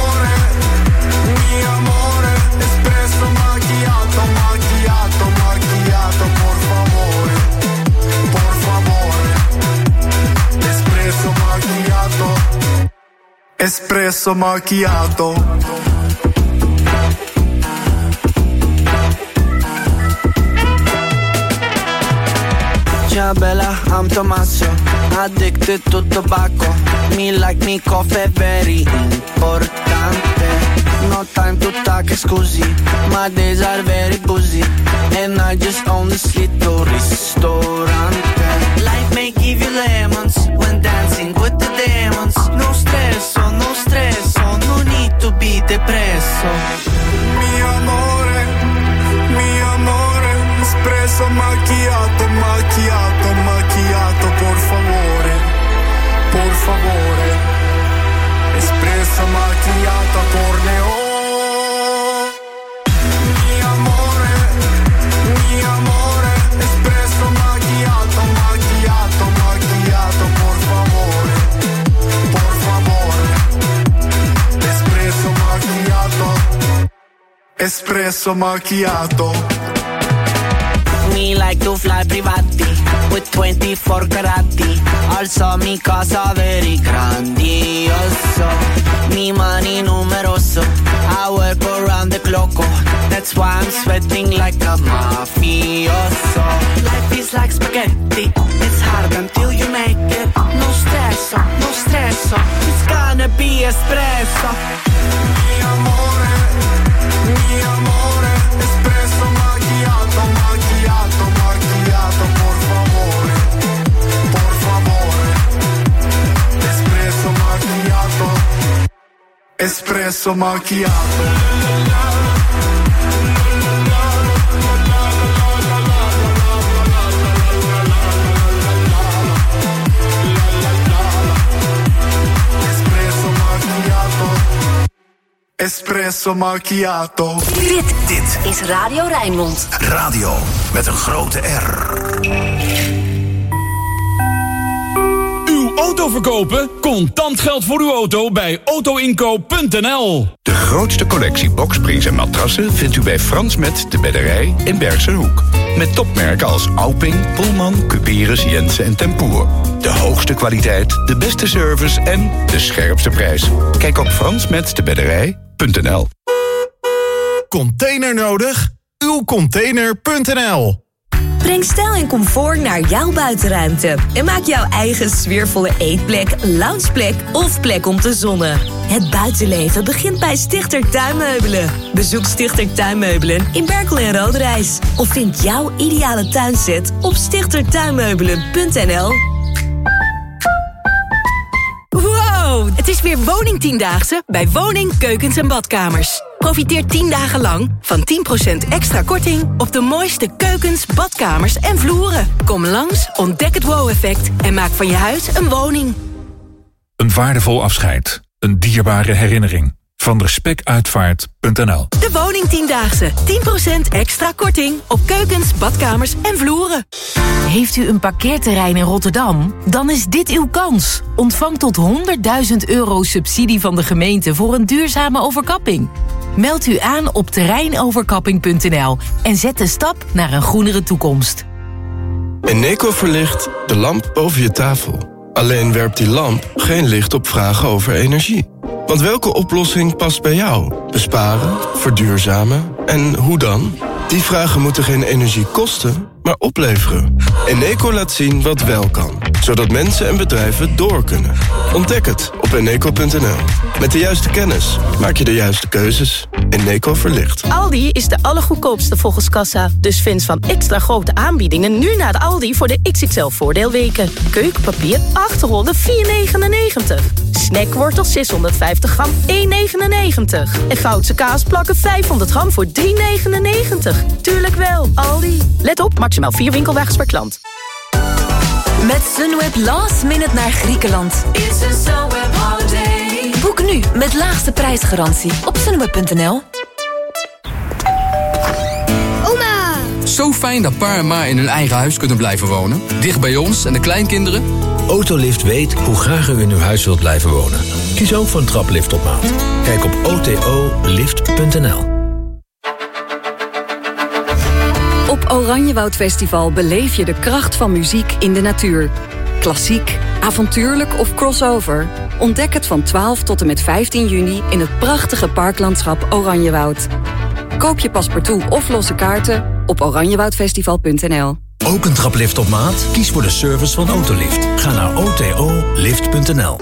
amore, espresso macchiato, macchiato, macchiato, por favore, por favore. Espresso macchiato, espresso macchiato. Ciao bella, I'm Tommaso, addicted to tobacco. Me like me coffee, very importante. No time to talk, scusi, my days are very busy. And I just own this little ristorante. Life may give you lemons when dancing with the demons. No stresso, no stresso, no need to be depresso. Mi amore, espresso macchiato, macchiato, macchiato, por favore, por favore. Espresso macchiato, corneo. Mi amore, espresso macchiato, macchiato, macchiato, por favore, por favore. Espresso macchiato, espresso macchiato. Me like to fly privati with 24 carati. Also mi casa very grandioso. Mi money numeroso. I work around the clock. That's why I'm sweating like a mafioso. Life is like spaghetti. It's hard until you make it. No stresso, no stresso. It's gonna be espresso. Mi amore, espresso macchiato, macchiato, macchiato, por favore, por favore. Espresso macchiato, espresso macchiato. Espresso macchiato. Dit is Radio Rijnmond. Radio met een grote R. Uw auto verkopen? Contant geld voor uw auto bij autoinkoop.nl. De grootste collectie boksprings en matrassen vindt u bij Frans Met de Bedderij in Bergsenhoek. Met topmerken als Alping, Pullman, Cuperus, Jensen en Tempoer. De hoogste kwaliteit, de beste service en de scherpste prijs. Kijk op fransmetdebedderij.nl. Container nodig? Uwcontainer.nl. Breng stijl en comfort naar jouw buitenruimte. En maak jouw eigen sfeervolle eetplek, loungeplek of plek om te zonnen. Het buitenleven begint bij Stichter Tuinmeubelen. Bezoek Stichter Tuinmeubelen in Berkel en Roderijs. Of vind jouw ideale tuinset op stichtertuinmeubelen.nl. Wow, het is weer Woningtiendaagse bij Woning, Keukens en Badkamers. Profiteer 10 dagen lang van 10% extra korting op de mooiste keukens, badkamers en vloeren. Kom langs, ontdek het wow-effect en maak van je huis een woning. Een waardevol afscheid. Een dierbare herinnering. Van respectuitvaart.nl. De Woningtiendaagse. 10% extra korting op keukens, badkamers en vloeren. Heeft u een parkeerterrein in Rotterdam? Dan is dit uw kans. Ontvang tot €100.000 subsidie van de gemeente voor een duurzame overkapping. Meld u aan op terreinoverkapping.nl en zet de stap naar een groenere toekomst. Eneco verlicht de lamp boven je tafel. Alleen werpt die lamp geen licht op vragen over energie. Want welke oplossing past bij jou? Besparen, verduurzamen en hoe dan? Die vragen moeten geen energie kosten, maar opleveren. Eneco laat zien wat wel kan, zodat mensen en bedrijven door kunnen. Ontdek het op eneco.nl. Met de juiste kennis maak je de juiste keuzes. Eneco verlicht. Aldi is de allergoedkoopste volgens kassa. Dus fans van extra grote aanbiedingen nu naar de Aldi voor de XXL voordeelweken. Keukenpapier 8 rollen 4,99. Snackwortel 650 gram 1,99. En Goudse kaasplakken 500 gram voor 3,99. Tuurlijk wel, Aldi. Let op, maximaal 4 winkelwagens per klant. Met Sunweb last minute naar Griekenland. Boek nu met laagste prijsgarantie op sunweb.nl. Oma! Zo fijn dat pa en ma in hun eigen huis kunnen blijven wonen. Dicht bij ons en de kleinkinderen. Autolift weet hoe graag u in uw huis wilt blijven wonen. Kies ook voor een traplift op maat. Kijk op otolift.nl. Op Oranjewoud Festival beleef je de kracht van muziek in de natuur. Klassiek, avontuurlijk of crossover. Ontdek het van 12 tot en met 15 juni in het prachtige parklandschap Oranjewoud. Koop je paspartout of losse kaarten op oranjewoudfestival.nl. Ook een traplift op maat? Kies voor de service van Autolift. Ga naar otolift.nl.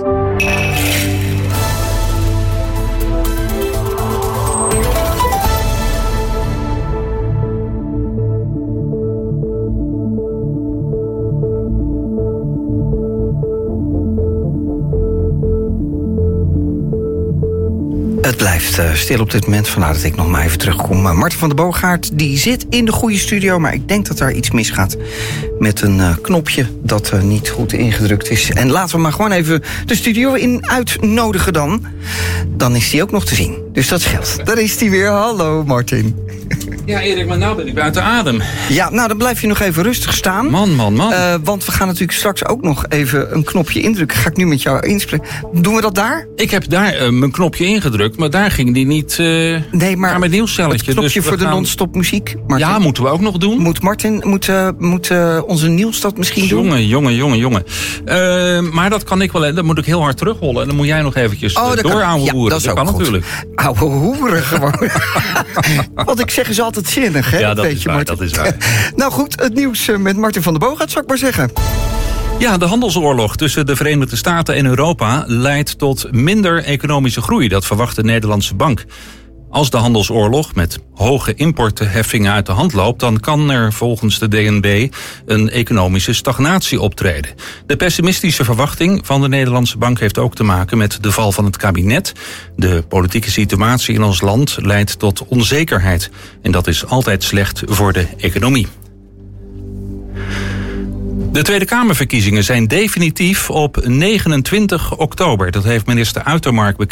Het blijft stil op dit moment, vandaar dat ik nog maar even terugkom. Marten van der Boogaard die zit in de goede studio, maar ik denk dat daar iets misgaat met een knopje dat niet goed ingedrukt is. En laten we maar gewoon even de studio in uitnodigen dan. Dan is die ook nog te zien, dus dat scheelt. Daar is die weer. Hallo Martin. Ja, Erik, maar nou ben ik buiten adem. Ja, nou dan blijf je nog even rustig staan. Man. Want we gaan natuurlijk straks ook nog even een knopje indrukken. Ga ik nu met jou inspreken. Doen we dat daar? Ik heb daar mijn knopje ingedrukt, maar daar ging die niet nee, maar naar mijn nieuwscelletje. Het knopje dus voor de non-stop muziek. Martin. Ja, moeten we ook nog doen. Moet onze Niels dat misschien doen? Jongen. Maar dat kan ik wel. Dan moet ik heel hard terughollen. En dan moet jij nog eventjes ouwe hoeren. Dat kan natuurlijk. Ouwe hoeren gewoon. Wat ik zeg is altijd zinnig, hè? Ja, dat weet is je, waar, Martin. dat is waar. Nou goed, het nieuws met Martin van der Boogaard, zou ik maar zeggen. Ja, de handelsoorlog tussen de Verenigde Staten en Europa leidt tot minder economische groei. Dat verwacht de Nederlandse bank. Als de handelsoorlog met hoge importheffingen uit de hand loopt, dan kan er volgens de DNB een economische stagnatie optreden. De pessimistische verwachting van de Nederlandse bank heeft ook te maken met de val van het kabinet. De politieke situatie in ons land leidt tot onzekerheid. En dat is altijd slecht voor de economie. De Tweede Kamerverkiezingen zijn definitief op 29 oktober. Dat heeft minister Uitermark bekend.